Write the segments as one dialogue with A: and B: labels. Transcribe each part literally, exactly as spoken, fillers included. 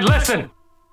A: right, listen.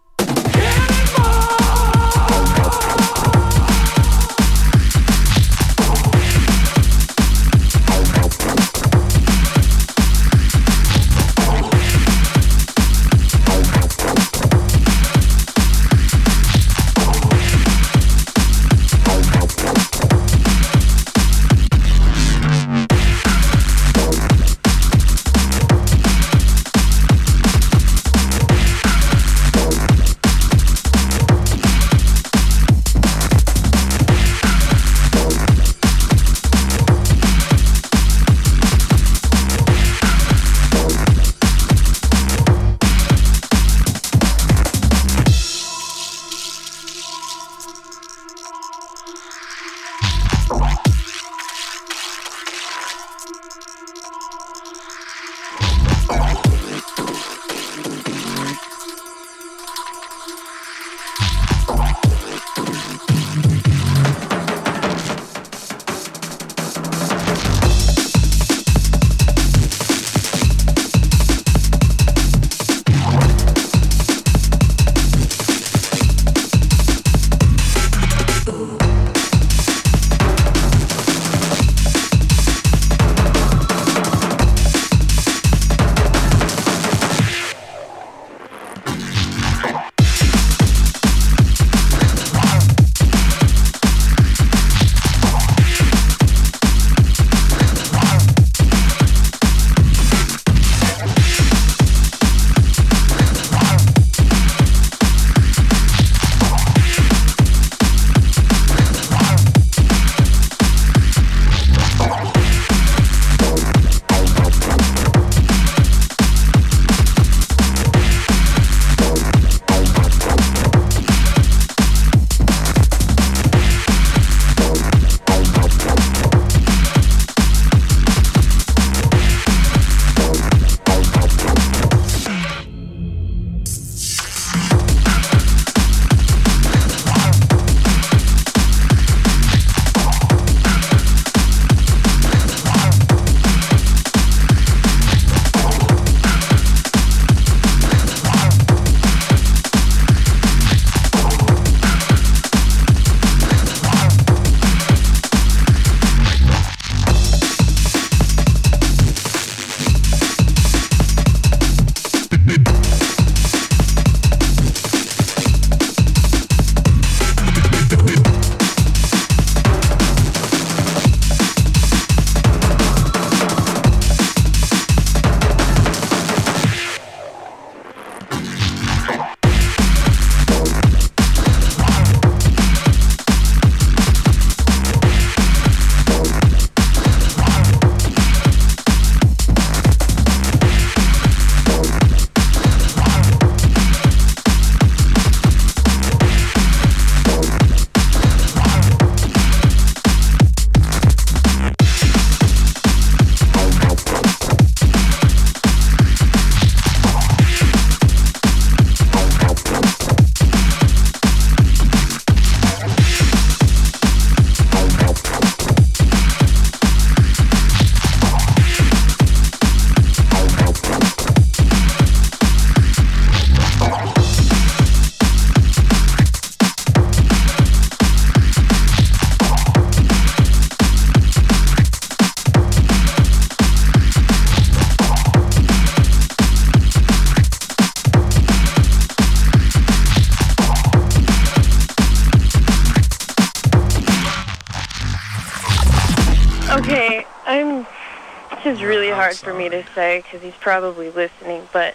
B: Okay, I'm. This is really hard for me to say because he's probably listening, but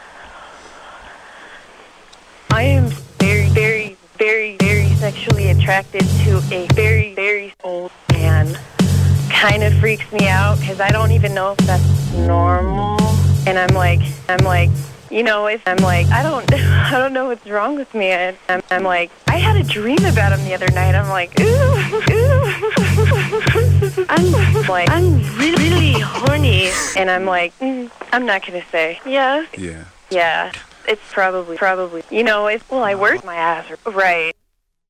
B: I am very, very, very, very sexually attracted to a very, very old man. Kind of freaks me out because I don't even know if that's normal. And I'm like, I'm like, you know, if I'm like, I don't, I don't know what's wrong with me. I, I'm, I'm like, I had a dream about him the other night. I'm like, ooh, ooh. I'm like, I'm really, really horny. And I'm like, mm, I'm not gonna say. Yeah.
C: Yeah.
B: Yeah. It's probably, probably, you know, it's, well, I work my ass, right.